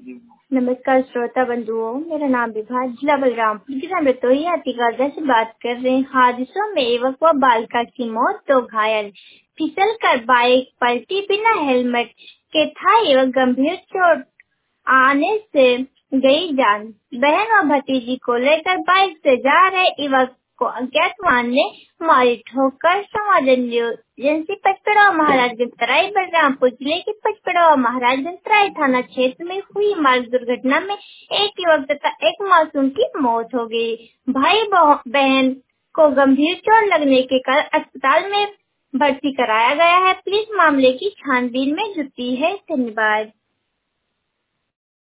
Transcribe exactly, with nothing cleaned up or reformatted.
नमस्कार श्रोता बंधुओं, मेरा नाम विभा, जिला बलरामपुर, जिला रतोई हाथीगाजा से बात कर रहे हैं। हादसों में युवक व बालिका की मौत, दो घायल। फिसल कर बाइक पलटी, बिना हेलमेट के था युवक, गंभीर चोट आने से गई जान। बहन व भतीजी को लेकर बाइक से जा रहे युवक को अज्ञात वाहन ने मारी ठोकर। समाजन एजेंसी पचपेड़ा महाराजगंज तराई, बलरामपुर जिले के पचपेड़ा महाराजगंज तराई थाना क्षेत्र में हुई मार्ग दुर्घटना में एक युवक तथा एक मासूम की मौत हो गई। भाई बहन को गंभीर चोट लगने के कारण अस्पताल में भर्ती कराया गया है। पुलिस मामले की छानबीन में जुटी है। धन्यवाद।